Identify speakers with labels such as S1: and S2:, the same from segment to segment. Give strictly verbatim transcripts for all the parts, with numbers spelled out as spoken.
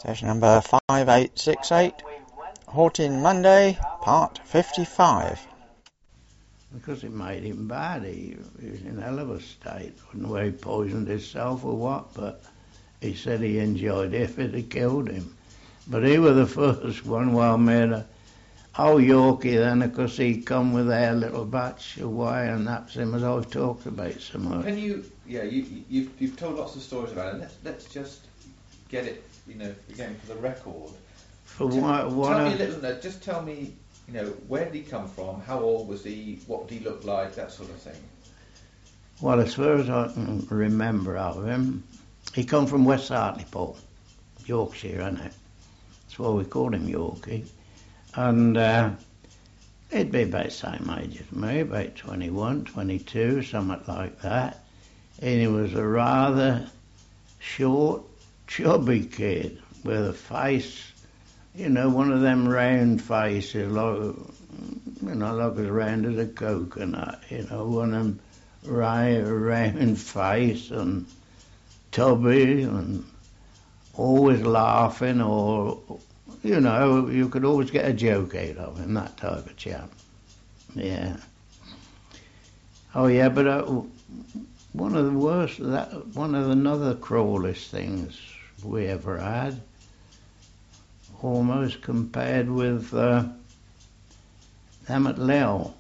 S1: Station number five eight six eight, Horton Monday, part fifty-five.
S2: Because it made him bad. He, he was in a hell of a state. I don't know whether he poisoned himself or what, but he said he enjoyed it if it had killed him. But he was the first one while made a old Yorkie then, of course he come with their little batch away, and that's him as I've talked about so much.
S3: Can you, yeah, you, you've, you've told lots of stories about it. Let's, let's just get it, you know, again for the record.
S2: For
S3: T-
S2: what, what
S3: tell
S2: a,
S3: me a little, no, just tell me, you know, where did he come from, how old was he, what did he look like, that sort of thing.
S2: Well, as far as I can remember of him, he come from West Hartlepool, Yorkshire, innit? That's why we called him Yorkie. And uh, he'd be about the same age as me, about twenty-one, twenty-two, something like that. And he was a rather short, chubby kid with a face, you know, one of them round faces, like, you know, like as round as a coconut, you know, one of them round, round face and tubby and always laughing, or, you know, you could always get a joke out of him, that type of chap. Yeah. Oh, yeah, but uh, one of the worst, that one of the another crawlest things we ever had, almost compared with uh, them at Lille.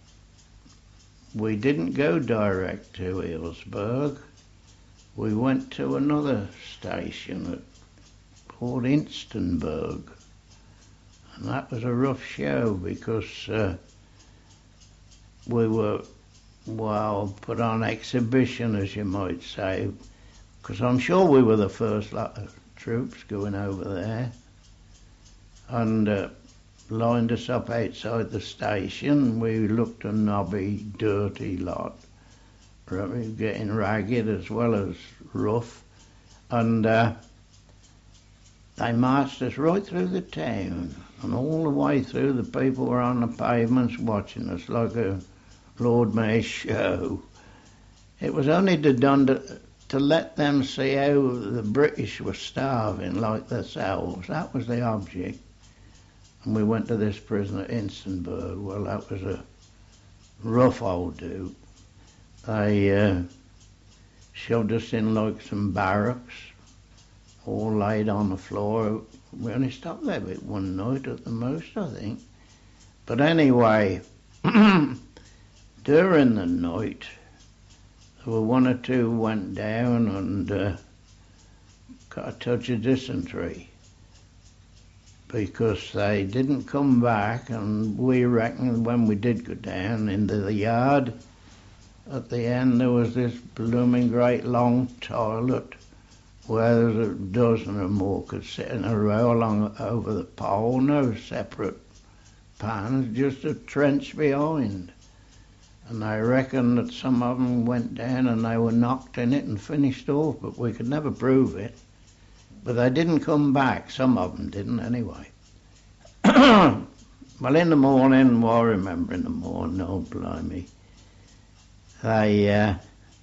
S2: We didn't go direct to Hillsburg. We went to another station at called Instenburg, and that was a rough show because uh, we were, well, put on exhibition, as you might say, because I'm sure we were the first lot of troops going over there, and uh, lined us up outside the station. We looked a knobby, dirty lot, getting ragged as well as rough, and uh, they marched us right through the town, and all the way through the people were on the pavements watching us like a Lord Mayor's show. It was only to done to, to let them see how the British were starving like themselves. That was the object. And we went to this prison at Instenburg. Well, that was a rough old dude. They uh, shoved us in like some barracks, all laid on the floor. We only stopped there about one night at the most, I think. But anyway, during the night, there were one or two who went down and uh, got a touch of dysentery because they didn't come back, and we reckoned when we did go down into the yard, at the end there was this blooming great long toilet where there was a dozen or more could sit in a row along over the pole, no separate pans, just a trench behind. And I reckon that some of them went down and they were knocked in it and finished off, but we could never prove it. But they didn't come back, some of them didn't anyway. Well, in the morning, well, I remember in the morning, oh blimey, they... Uh,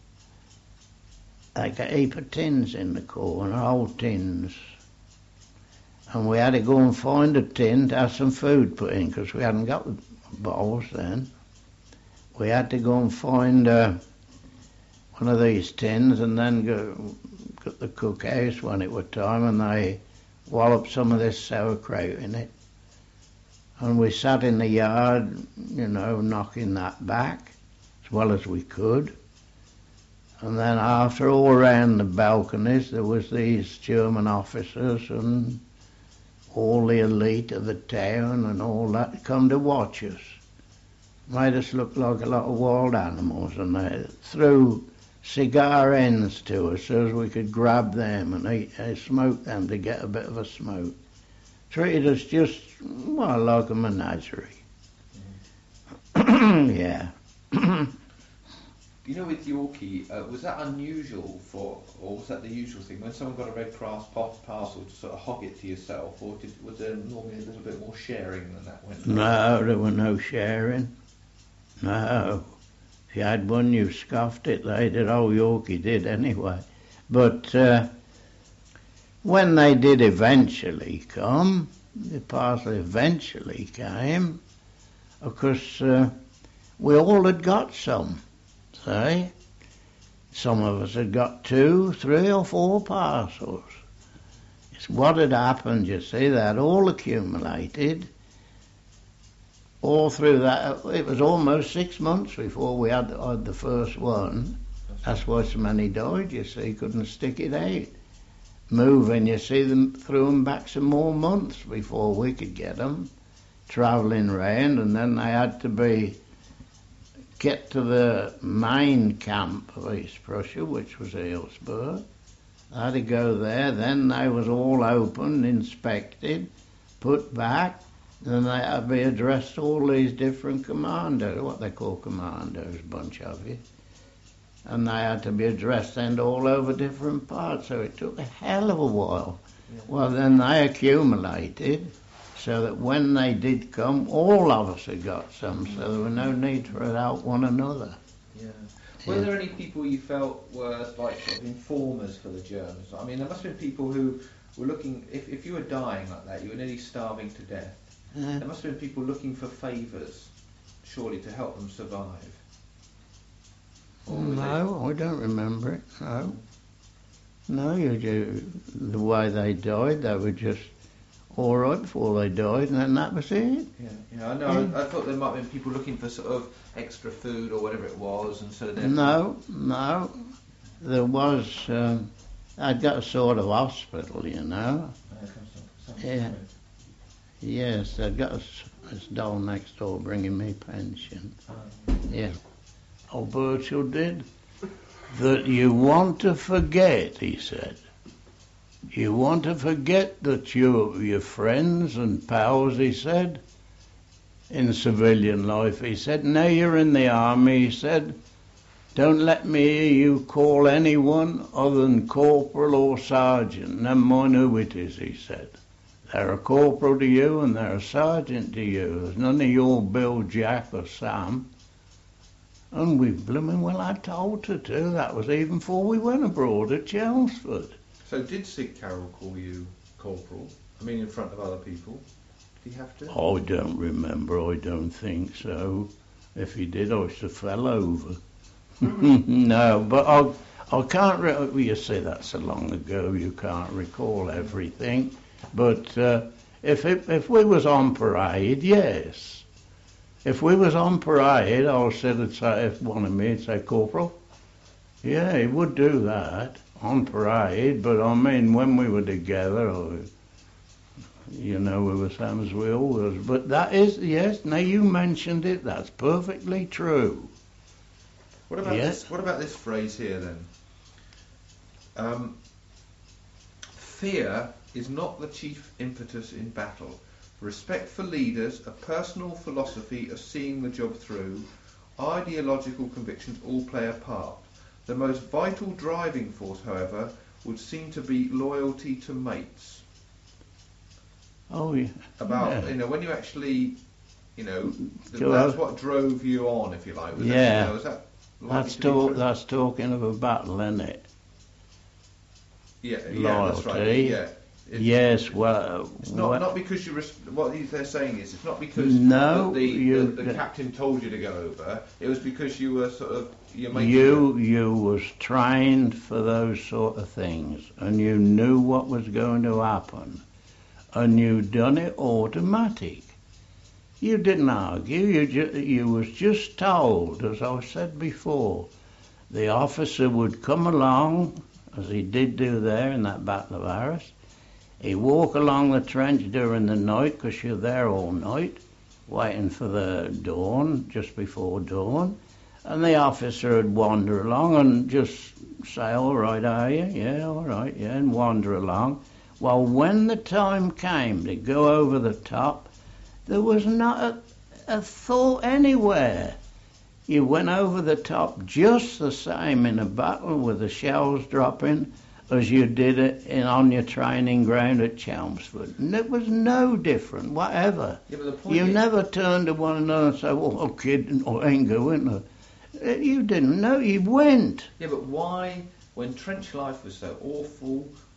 S2: They got a heap of tins in the corner, old tins. And we had to go and find a tin to have some food put in, because we hadn't got bowls then. We had to go and find uh, one of these tins and then go get the cookhouse when it was time, and they walloped some of this sauerkraut in it. And we sat in the yard, you know, knocking that back as well as we could. And then after, all around the balconies, there was these German officers and all the elite of the town and all that come to watch us. Made us look like a lot of wild animals, and they threw cigar ends to us so as we could grab them and eat, uh, smoke them to get a bit of a smoke. Treated us just, well, like a menagerie. Mm. Yeah.
S3: You know, with Yorkie, uh, was that unusual for, or was that the usual thing? When someone got a Red Cross parcel to sort of hog it to yourself, or did, was there normally a little bit more sharing than that went on?
S2: No, there was no sharing. No. If you had one, you scoffed it. They did. Oh, Yorkie did anyway. But uh, when they did eventually come, the parcel eventually came, of course, uh, we all had got some, say. Some of us had got two, three or four parcels. It's what had happened, you see, that all accumulated. All through that, it was almost six months before we had, had the first one. That's why so many died, you see, couldn't stick it out. Moving, you see, them threw them back some more months before we could get them. Travelling round, and then they had to be get to the main camp of East Prussia, which was Aylesbury. They had to go there, then they was all opened, inspected, put back, then they had to be addressed to all these different commandos, what they call commandos, a bunch of you. And they had to be addressed then all over different parts, so it took a hell of a while. Yeah. Well, then they accumulated, so that when they did come, all of us had got some, so there was no need for it out one another.
S3: Yeah. Were yeah. there any people you felt were like sort of informers for the Germans? I mean, there must have been people who were looking, if, if you were dying like that, you were nearly starving to death, uh, there must have been people looking for favours, surely, to help them survive.
S2: No, I don't remember it, no. No, you do, the way they died, they were just all right before they died, and then that was it.
S3: Yeah, yeah, I know. Yeah. I, I thought there might have been people looking for sort of extra food or whatever it was, and so then.
S2: No, no, there was. Um, I'd got a sort of hospital, you know. Yeah. Yes, I'd got a, a doll next door bringing me pension. Oh. Yeah. Old Burchell did. That you want to forget, he said. You want to forget that you're your friends and pals, he said, in civilian life. He said, now you're in the army, he said, don't let me hear you call anyone other than corporal or sergeant. Never mind who it is, he said. They're a corporal to you and they're a sergeant to you. There's none of your Bill, Jack or Sam. And we blooming well had told her to. That was even before we went abroad at Chelmsford.
S3: So did Sig Carroll call you corporal? I mean, in front of other people? Did he have to?
S2: I don't remember. I don't think so. If he did, I should have fell over. No, but I, I can't. Re- well, you see, that's so long ago. You can't recall everything. But uh, if it, if we was on parade, yes. If we was on parade, I said, I'd say, if one of me'd say, Corporal, yeah, he would do that on parade. But I mean, when we were together, or, you know, we were same as we always. But that is, yes. Now you mentioned it. That's perfectly true.
S3: What about yes. this? What about this phrase here then? Um, Fear is not the chief impetus in battle. Respect for leaders, a personal philosophy of seeing the job through, ideological convictions all play a part. The most vital driving force, however, would seem to be loyalty to mates.
S2: Oh, yeah.
S3: About,
S2: yeah.
S3: you know, when you actually, you know, th- that's what drove you on, if you like. Was
S2: yeah.
S3: That, you know, is that
S2: that's, talk, that's talking of a battle, isn't it?
S3: Yeah,
S2: loyalty.
S3: Yeah, that's right. Yeah.
S2: It's, yes, well...
S3: It's not,
S2: well,
S3: not because you... Res- what they're saying is, it's not because
S2: no,
S3: the,
S2: you,
S3: the, the captain told you to go over. It was because you were sort of... You're making
S2: you, you was trained for those sort of things, and you knew what was going to happen, and you done it automatic. You didn't argue. You, ju- you was just told, as I said before, the officer would come along, as he did do there in that Battle of Arras. He'd walk along the trench during the night, because you're there all night, waiting for the dawn, just before dawn. And the officer would wander along and just say, all right, are you? Yeah, all right, yeah, and wander along. Well, when the time came to go over the top, there was not a, a thought anywhere. You went over the top just the same in a battle with the shells dropping as you did it in, on your training ground at Chelmsford. And it was no different, whatever.
S3: Yeah, but the point
S2: you
S3: is...
S2: never turned to one another and said, well, oh, kid, I ain't going. You didn't know, you went.
S3: Yeah, but why, when trench life was so awful, when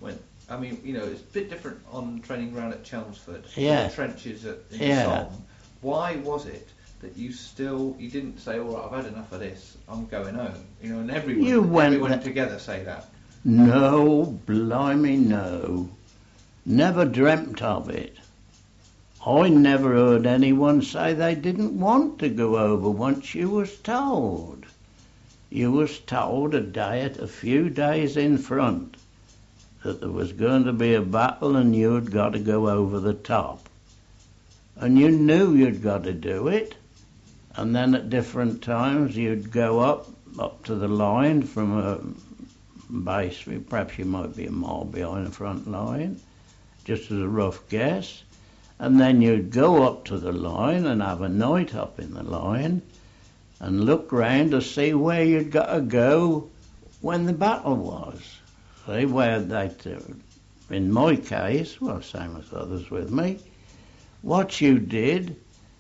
S3: I mean, you know, it's a bit different on training ground at Chelmsford.
S2: Yeah.
S3: The trenches at in
S2: Yeah.
S3: the Somme. Why was it that you still you didn't say, all right, I've had enough of this, I'm going home? You know, and everyone,
S2: You went
S3: everyone
S2: there-
S3: together say that.
S2: No, blimey, no. Never dreamt of it. I never heard anyone say they didn't want to go over once you was told. You was told a day, a few days in front, that there was going to be a battle and you had got to go over the top. And you knew you'd got to do it. And then at different times you'd go up, up to the line from a base, perhaps you might be a mile behind the front line, just as a rough guess. And then you'd go up to the line and have a night up in the line and look round to see where you'd got to go when the battle was. See where they, in my case, well, same as others with me, what you did,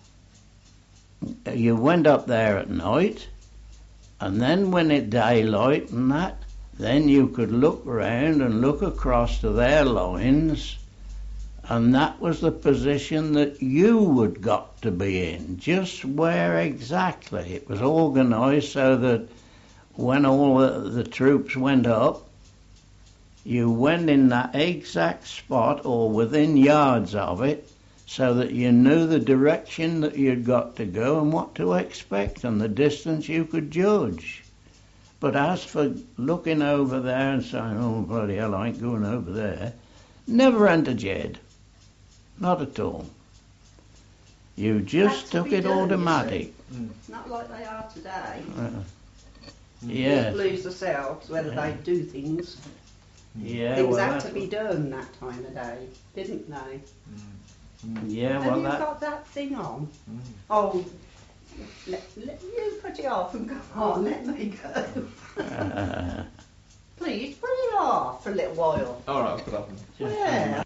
S2: you went up there at night, and then when it daylight and that, then you could look round and look across to their lines, and that was the position that you would got to be in. Just where exactly. It was organised so that when all the, the troops went up, you went in that exact spot or within yards of it, so that you knew the direction that you'd got to go and what to expect and the distance you could judge. But as for looking over there and saying, oh, bloody hell, I ain't going over there, never entered your head. Not at all. You just
S4: That's
S2: took
S4: to be
S2: it
S4: done, you
S2: automatic.
S3: Mm.
S4: Not like they are today.
S2: Uh, yeah,
S4: People lose themselves whether
S2: Yeah.
S4: they do things.
S2: yeah,
S4: Things
S2: well,
S4: had
S2: that's
S4: to be done that time of day, didn't they?
S2: yeah,
S4: Have
S2: well,
S4: you
S2: that.
S4: got that thing on?
S3: Mm.
S4: Oh, let, let you put it off and go on, let me go.
S2: Uh,
S4: Please put it off for a little while.
S3: All right, I'll put up.
S4: Yeah.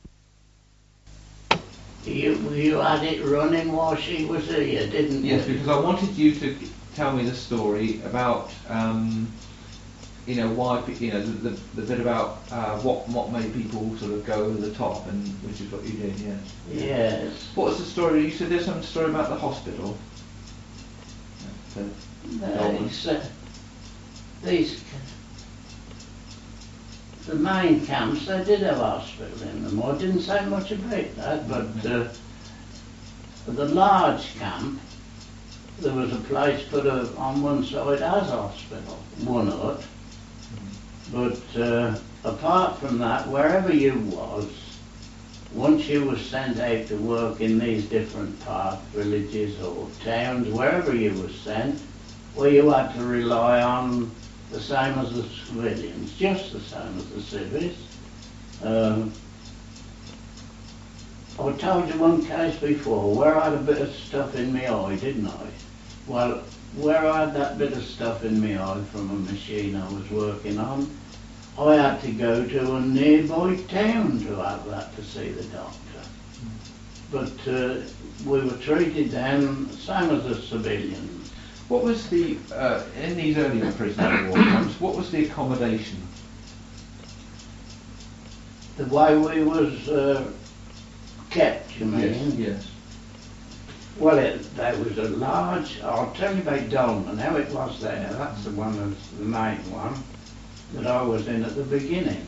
S2: you, you had it running while she was here, didn't you?
S3: Yes, because I wanted you to tell me the story about, um, you know, why, pe- you know, the, the, the bit about uh, what what made people sort of go over the top, and which is what you did, yes.
S2: Yes.
S3: What was the story? You said there's some story about the hospital. So,
S2: These, uh, these, the main camps, they did have hospital in them. I didn't say much about that, but uh, the large camp, there was a place put a, on one side as hospital, one hut. But uh, apart from that, wherever you was, once you was sent out to work in these different parts, villages or towns, wherever you was sent, well, you had to rely on the same as the civilians, just the same as the civvies. Um, I told you one case before where I had a bit of stuff in my eye, didn't I? Well, where I had that bit of stuff in my eye from a machine I was working on, I had to go to a nearby town to have that to see the doctor. But uh, we were treated then same as the civilians.
S3: what was the uh, in these earlier prisoner of war camps? What was the accommodation?
S2: The way we was uh, kept, you mean?
S3: Yes. Yes.
S2: Well, it, there was a large, I'll tell you about Dolman, how it was there. That's the one that's the main one that I was in at the beginning.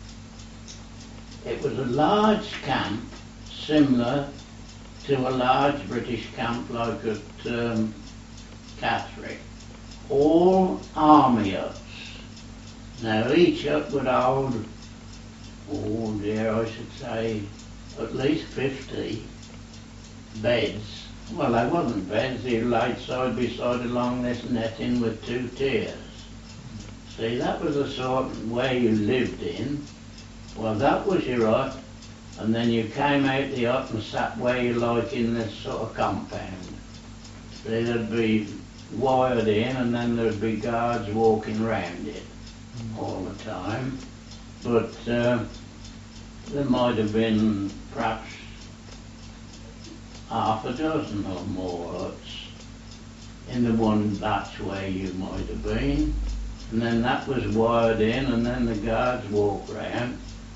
S2: It was a large camp, similar to a large British camp like at um, Catterick. All army huts. Now each hut would hold, oh dear, I should say, at least fifty beds. Well, they wasn't beds, they laid side by side along this netting with two tiers. See, that was the sort of way you lived in. Well, that was your hut, and then you came out the hut and sat where you like in this sort of compound. See, there'd be wired in, and then there'd be guards walking round it all the time. But uh, there might have been perhaps half a dozen or more huts in the one batch where you might have been, and then that was wired in, and then the guards walked round,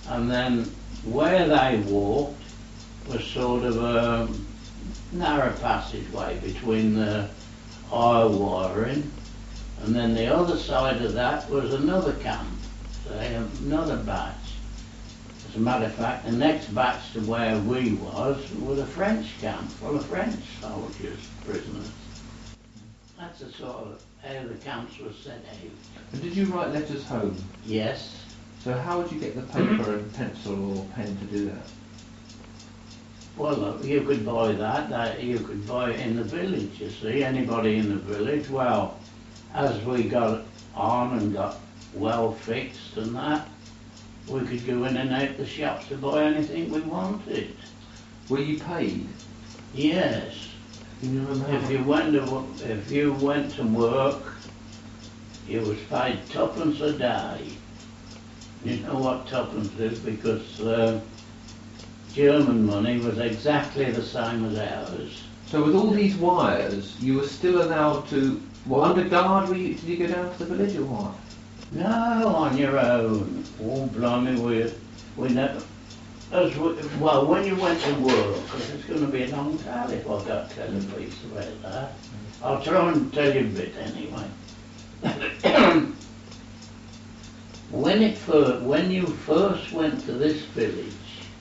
S2: and then where they walked was sort of a narrow passageway between the eye wiring, and then the other side of that was another camp, say, another batch. As a matter of fact, the next batch to where we was was a French camp full of French soldiers, prisoners. That's the sort of how the camps were set out.
S3: And did you write letters home?
S2: Yes.
S3: So how would you get the paper and pencil or pen to do that?
S2: Well, look, you could buy that, that. You could buy it in the village, you see. Anybody in the village. Well, as we got on and got well fixed and that, we could go in and out the shops to buy anything we wanted.
S3: Were you paid?
S2: Yes.
S3: Can you remember?
S2: If you went to if you went to work, you was paid twopence a day. You know what twopence is, because uh, German money was exactly the same as ours.
S3: So with all these wires, you were still allowed to... Well, under guard, were you, did you go down to the village or what?
S2: No, on your own. Oh, blimey, we we never. As we, well, when you went to work, because it's going to be a long time if I've got to tell a piece about that. I'll try and tell you a bit anyway. When it first, when you first went to this village,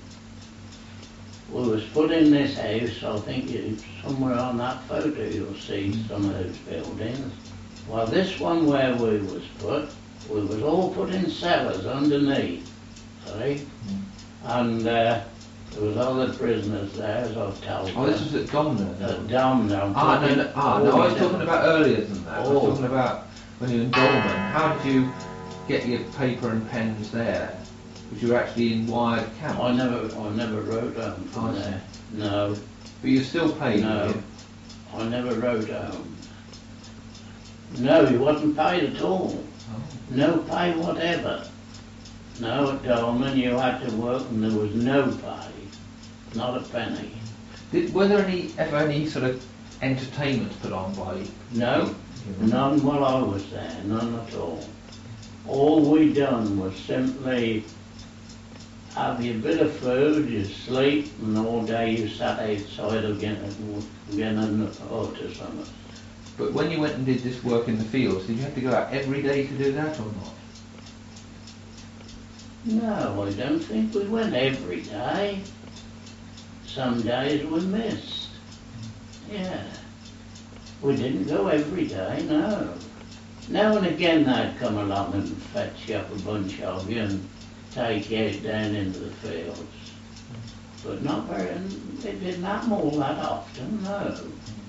S2: we was put in this house. I think you, somewhere on that photo you'll see some of those buildings. Well, this one where we was put, we was all put in cellars underneath, see? And uh, there was other prisoners there, as I've told you.
S3: Oh, this was at Domner?
S2: At Domner.
S3: Ah, no, no, ah, no, I was talking about earlier than that. I was
S2: Oh.
S3: talking about when you were in Dolmen. How did you get your paper and pens there? Because you were actually in wired camps.
S2: I never, I never wrote home from
S3: I see.
S2: there. No,
S3: But you're still paid,
S2: no,
S3: were you?
S2: I never wrote home. No, you wasn't paid at all.
S3: Oh.
S2: No pay whatever. No, at Dolman you had to work and there was no pay, not a penny.
S3: Did, were there any ever any sort of entertainments put on by...
S2: No, none while I was there, none at all. All we done was simply have your bit of food, you sleep, and all day you sat outside again getting a hut or something.
S3: But when you went and did this work in the fields, did you have to go out every day to do that or not?
S2: No, I don't think we went every day. Some days we missed. Yeah. We didn't go every day, no. Now and again they'd come along and fetch you up a bunch of you and take you out down into the fields. But not very, it didn't happen all that often, no.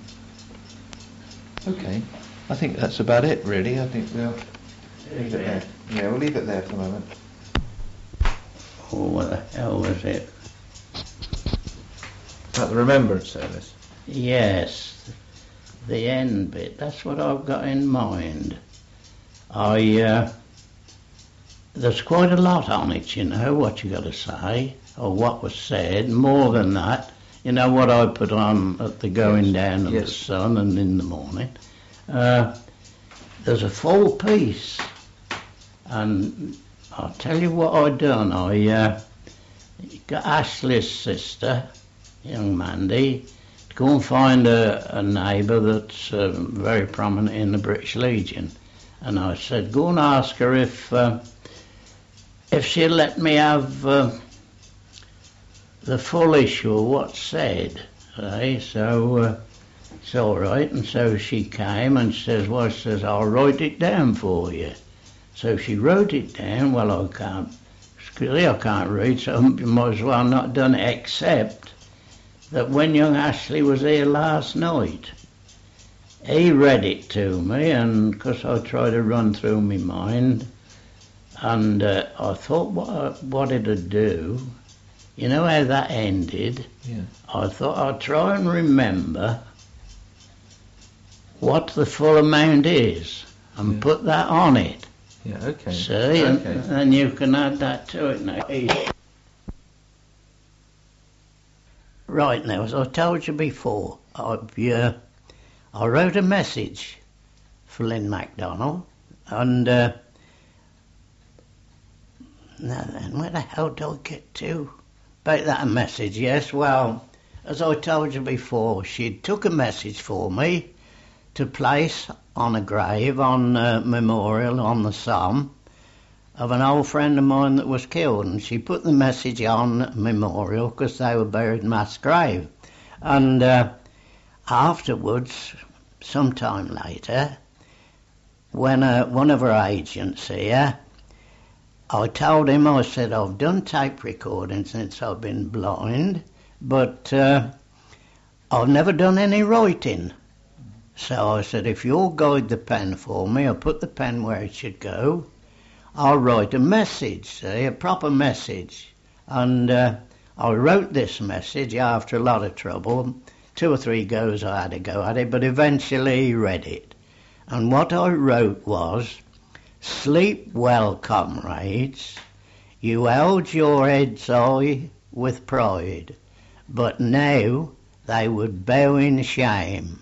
S3: Okay. I think that's about it, really. I think we'll
S2: Is it?
S3: Yeah, we'll leave it there for the moment.
S2: Oh, what the hell was it?
S3: About the remembrance service.
S2: Yes, the end bit, that's what I've got in mind. I, uh, there's quite a lot on it, you know, what you got to say, or what was said, more than that. You know what I put on at the going down of
S3: Yes.
S2: the sun and in the morning. Uh, there's a full piece, and I'll tell you what I done. I uh, got Ashley's sister, young Mandy, to go and find a, a neighbour that's uh, very prominent in the British Legion. And I said, go and ask her if uh, if she'll let me have uh, the full issue of what's said. Eh? So uh, it's all right. And so she came and says, well, she says, I'll write it down for you. So she wrote it down. Well, I can't, really I can't read, so I might as well not done it, except that when young Ashley was here last night, he read it to me, and because I tried to run through my mind, and uh, I thought what, what it'd do, you know how that ended?
S3: Yeah.
S2: I thought I'd try and remember what the full amount is, and
S3: Yeah.
S2: put that on it.
S3: Yeah, okay.
S2: See,
S3: okay.
S2: and, and you can add that to it now. Right now, as I told you before, I've, uh, I wrote a message for Lynn MacDonald, and uh, now then, where the hell do I get to? About that message, yes. Well, as I told you before, she took a message for me to place on a grave, on a memorial on the Somme, of an old friend of mine that was killed. And she put the message on a memorial because they were buried in mass grave. And uh, afterwards, sometime later, when uh, one of her agents here, I told him, I said, I've done tape recording since I've been blind, but uh, I've never done any writing. So I said, if you'll guide the pen for me, I'll put the pen where it should go, I'll write a message, see, a proper message. And uh, I wrote this message after a lot of trouble. Two or three goes I had to go at it, but eventually he read it. And what I wrote was, sleep well, comrades. You held your heads high with pride, but now they would bow in shame,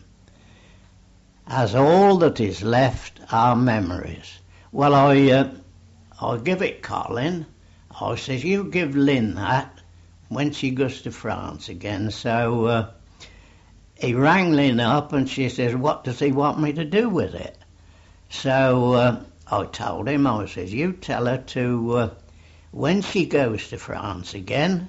S2: as all that is left are memories. Well, I, uh, I give it Colin. I says, you give Lynn that when she goes to France again. So uh, he rang Lynn up and she says, what does he want me to do with it? So uh, I told him, I says, you tell her to, uh, when she goes to France again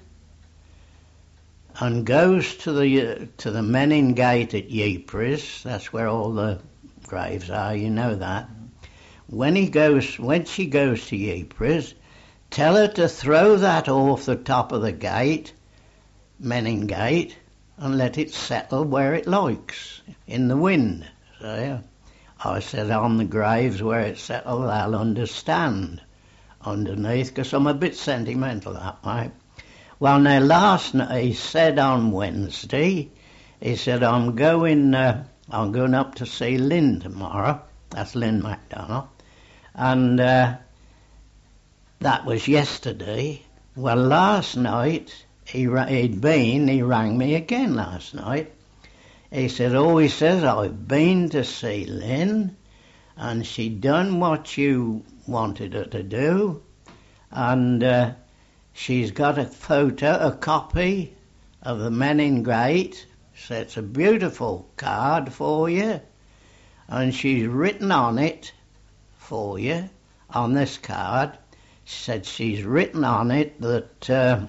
S2: and goes to the uh, to the Menin Gate at Ypres, that's where all the graves are, you know that. When he goes, when she goes to Ypres, tell her to throw that off the top of the gate, Menin Gate, and let it settle where it likes, in the wind. So, I said, on the graves where it settled, they'll understand underneath, because I'm a bit sentimental that way. Well, now, last night, he said on Wednesday, he said, I'm going, uh, I'm going up to see Lynn tomorrow. That's Lynn MacDonald. And uh, that was yesterday. Well, last night, he, he'd been, he rang me again last night. He said, oh, he says, I've been to see Lynn, and she done what you wanted her to do, and uh, she's got a photo, a copy of the Menin Gate, so it's a beautiful card for you, and she's written on it for you, on this card. She said she's written on it that uh,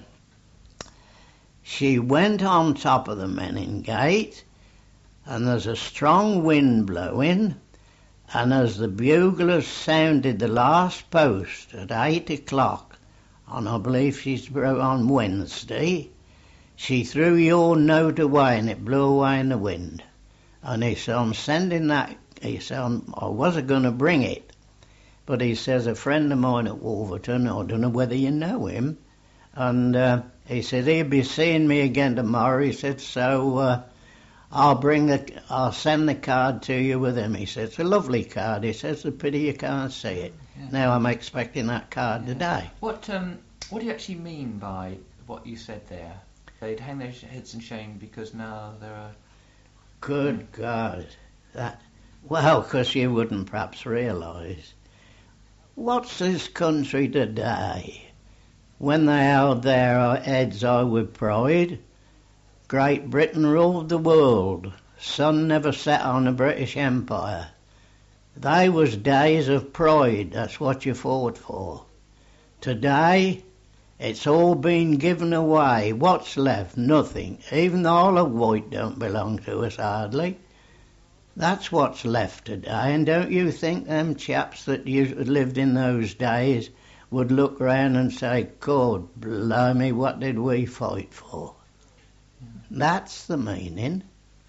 S2: she went on top of the Menin Gate, and there's a strong wind blowing, and as the buglers sounded the last post at eight o'clock, and I believe she's on Wednesday, she threw your note away and it blew away in the wind. And he said, I'm sending that, he said, I wasn't going to bring it, but he says, a friend of mine at Wolverton, I don't know whether you know him, and uh, he said, he'll be seeing me again tomorrow, he said, so... Uh, I'll bring the, I'll send the card to you with him. He said, it's a lovely card. He says, it's a pity you can't see it.
S5: Yeah.
S2: Now I'm expecting that card
S5: Yeah.
S2: today.
S5: What um, what do you actually mean by what you said there? They'd hang their heads in shame because now there are...
S2: Good God. That, well, because you wouldn't perhaps realise. What's this country today? When they held their heads high with pride, Great Britain ruled the world. Sun never set on the British Empire. They was days of pride, that's what you fought for. Today, it's all been given away. What's left? Nothing. Even the Isle of Wight don't belong to us hardly. That's what's left today, and don't you think them chaps that lived in those days would look round and say, God blimey, what did we fight for? That's the meaning.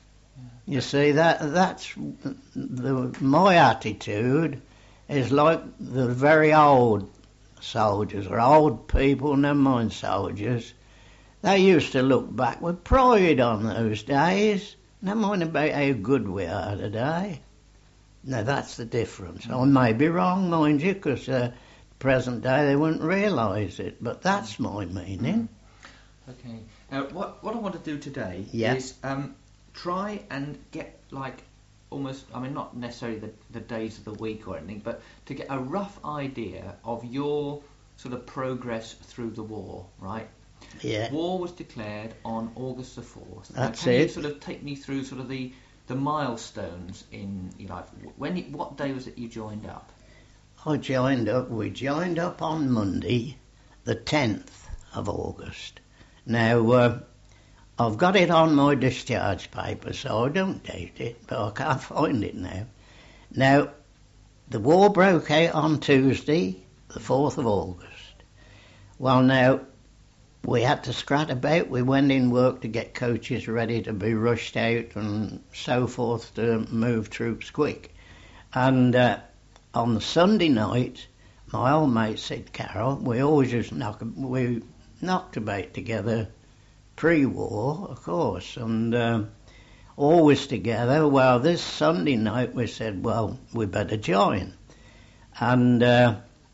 S2: You see, that that's the, my attitude is like the very old soldiers, or old people, never mind soldiers. They used to look back with pride on those days, never mind about how good we are today. Now that's the difference. I may be wrong, mind you, because uh, present day they wouldn't realise it, but that's my meaning.
S5: Okay. Now, what what I want to do today
S2: Yeah.
S5: is um, try and get like almost, I mean, not necessarily the, the days of the week or anything, but to get a rough idea of your sort of progress through the war, right?
S2: Yeah.
S5: War was declared on August the fourth. Now,
S2: That's
S5: can you
S2: it.
S5: sort of take me through sort of the the milestones in your life? When you, what day was it you joined up?
S2: I joined up, we joined up on Monday, the tenth of August. Now, uh, I've got it on my discharge paper, so I don't date it, but I can't find it now. Now, the war broke out on Tuesday, the fourth of August. Well, now, we had to scrat about. We went in work to get coaches ready to be rushed out and so forth to move troops quick. And uh, on the Sunday night, my old mate Sid Carroll, we always just knock, we knocked about together pre-war, of course, and uh, always together. Well, this Sunday night we said, well, we better join. And uh,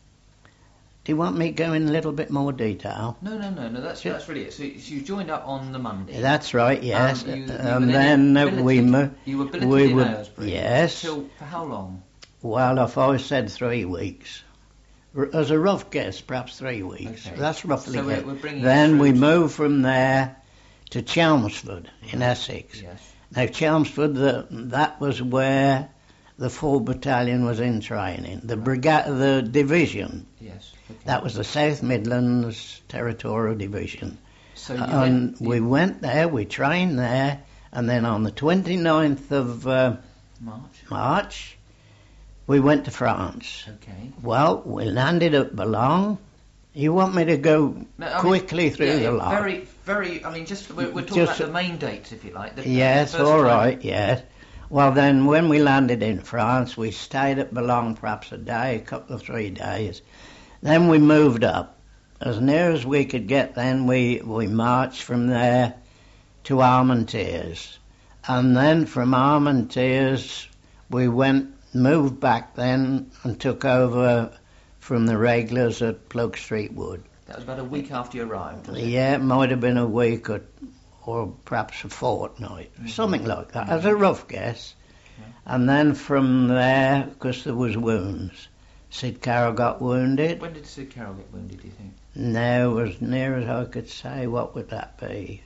S2: do you want me to go in a little bit more detail?
S5: No, no, no, no. That's
S2: Sure.
S5: that's really it. So, so you joined up on the Monday.
S2: That's right, yes.
S5: Um, you- you
S2: and
S5: were
S2: then
S5: then
S2: uh, we
S5: billeted-
S2: moved.
S5: You were billeted
S2: we
S5: in
S2: were-
S5: Aylesbury.
S2: yes.
S5: Till for how long?
S2: Well, if I said three weeks, r- as a rough guess, perhaps three weeks.
S5: Okay.
S2: That's roughly
S5: So we're-
S2: it.
S5: we're bringing
S2: Then we
S5: troops-
S2: moved from there to Chelmsford in Essex.
S5: Yes.
S2: Now, Chelmsford, the, that was where the full battalion was in training. The brigade, the division,
S5: Yes. Okay.
S2: that was the South Midlands Territorial Division.
S5: So you
S2: And
S5: went,
S2: we
S5: you-
S2: went there, we trained there, and then on the twenty-ninth of uh,
S5: March.
S2: March, we went to France.
S5: Okay.
S2: Well, we landed at Boulogne. You want me to go
S5: No, I mean,
S2: quickly through
S5: yeah,
S2: the
S5: yeah,
S2: lot?
S5: Very, very. I mean, just we're, we're talking
S2: Just-
S5: about the main dates, if you like. The, the
S2: Yes,
S5: first
S2: all
S5: time-
S2: right, yes. Well, then, when we landed in France, we stayed at Boulogne perhaps a day, a couple of three days. Then we moved up. As near as we could get then, we, we marched from there to Armentières. And then from Armentières, we went, moved back then and took over from the regulars at Plug Street Wood.
S5: That was about a week after you arrived. Was it?
S2: Yeah, it might have been a week or, or perhaps a fortnight,
S5: Mm-hmm.
S2: something like that, as a rough guess.
S5: Yeah.
S2: And then from there, because there was wounds, Sid Carroll got wounded.
S5: When did Sid Carroll get wounded, do you think?
S2: Now, as near as I could say, what would that be?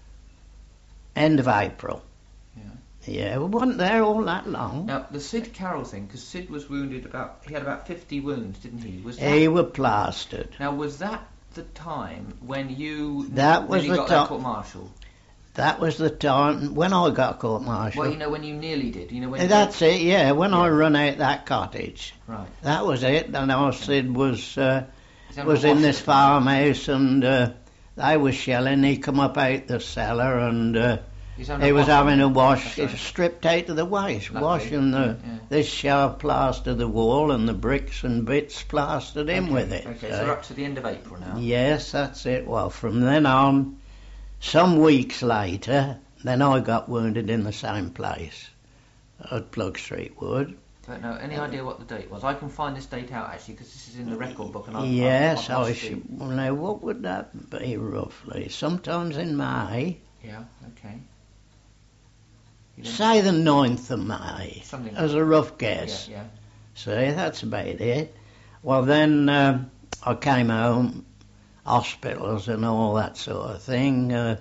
S2: End of April.
S5: Yeah.
S2: Yeah, we wasn't there all that long.
S5: Now, the Sid Carroll thing, because Sid was wounded about, he had about fifty wounds, didn't he? Was that,
S2: He were plastered.
S5: now, was that the time when you
S2: That was
S5: nearly
S2: the
S5: got
S2: time-
S5: that court-martial?
S2: That was the time when I got court-martial.
S5: Well, you know, when you nearly did. You know, when you
S2: That's it, yeah, when I
S5: Yeah.
S2: run out that cottage.
S5: Right.
S2: That was it, and our Sid was uh,
S5: He's on
S2: was
S5: a
S2: in
S5: wash
S2: this
S5: at the time.
S2: farmhouse, and uh, they was shelling. He come up out the cellar, and uh,
S5: He's on
S2: he
S5: a
S2: was
S5: wash,
S2: having a
S5: wasn't he?
S2: wash.
S5: That's
S2: He
S5: right.
S2: was stripped out to the waist,
S5: Lovely.
S2: washing the
S5: Yeah.
S2: this sharp plastered the wall, and the bricks and bits plastered in
S5: Okay,
S2: with it.
S5: Okay,
S2: so-
S5: so we're up to the end of April now.
S2: Yes, that's it. Well, from then on, some weeks later, then I got wounded in the same place at Plug Street Wood.
S5: Don't know any idea what the date was. I can find this date out actually because this is in the record book, and I've,
S2: Yes,
S5: I've, I've
S2: I
S5: lost
S2: should. Well, now, what would that be roughly? Sometimes in May.
S5: the- Yeah. Okay. You don't-
S2: Say the ninth of May,
S5: Something
S2: as a rough guess.
S5: Yeah.
S2: See, that's about it. Well, then um, I came home, hospitals and all that sort of thing. Uh,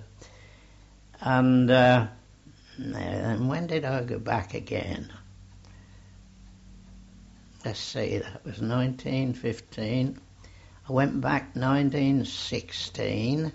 S2: and uh, now then, when did I go back again? Let's see, that was nineteen fifteen. I went back nineteen sixteen.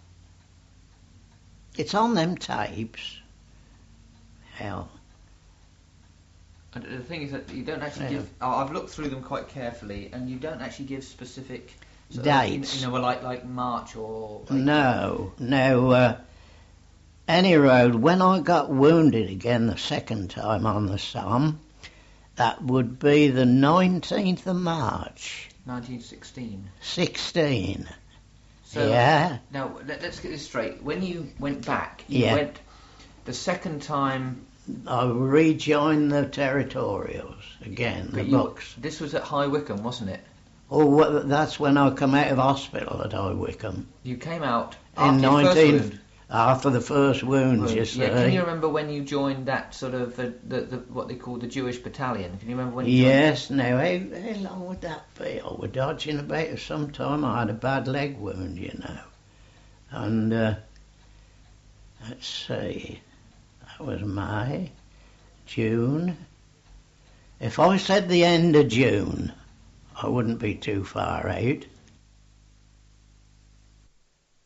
S2: It's on them tapes. Hell.
S5: And the thing is that you don't actually
S2: Yeah.
S5: give. Oh, I've looked through them quite carefully, and you don't actually give specific sort of,
S2: Dates.
S5: you know, like like March or. Like,
S2: No, no. Uh, any road, when I got wounded again the second time on the Somme, that would be the nineteenth of March,
S5: nineteen sixteen.
S2: sixteen.
S5: So
S2: yeah,
S5: now let, let's get this straight. When you went back, you
S2: Yeah.
S5: went the second time.
S2: I rejoined the territorials again, the
S5: but you-
S2: books.
S5: This was at High Wycombe, wasn't it?
S2: Oh, well, that's when I come out of hospital at High Wycombe.
S5: You came out
S2: In
S5: after your first
S2: nineteen
S5: wound.
S2: After the first wounds, you
S5: yeah,
S2: say?
S5: can you remember when you joined that sort of uh, the, the what they call the Jewish battalion? Can you remember when? You
S2: Yes. Now, how, how long would that be? I was dodging about for some time. I had a bad leg wound, you know, and uh, let's see, that was May, June. If I said the end of June, I wouldn't be too far out.